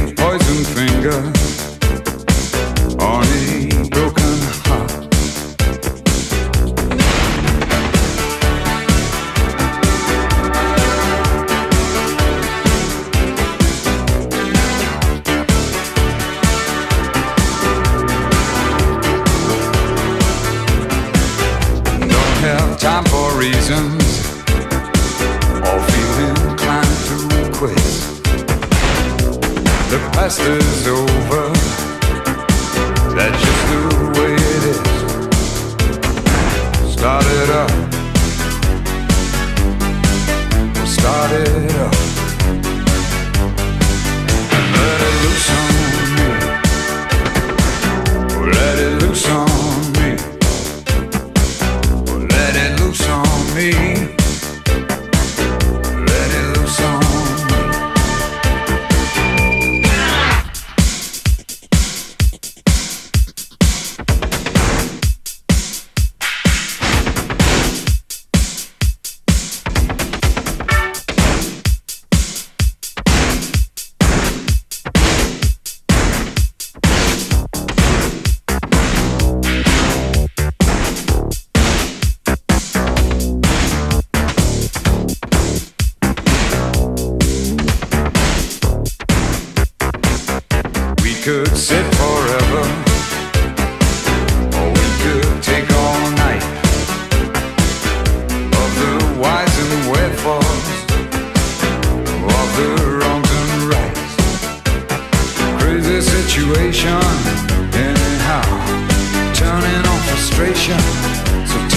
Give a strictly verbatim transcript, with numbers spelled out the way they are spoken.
poison finger on a broken heart. Don't have time for reasons or feel inclined to quit. The past is over, that's just the way it is. Start it up, we'll start it up, and let it loose on me, we'll let it loose on me, we'll let it loose on me. Could sit forever, or we could take all night of the whys and wherefores, of the wrongs and rights. Crazy situation, anyhow, turning on frustration. So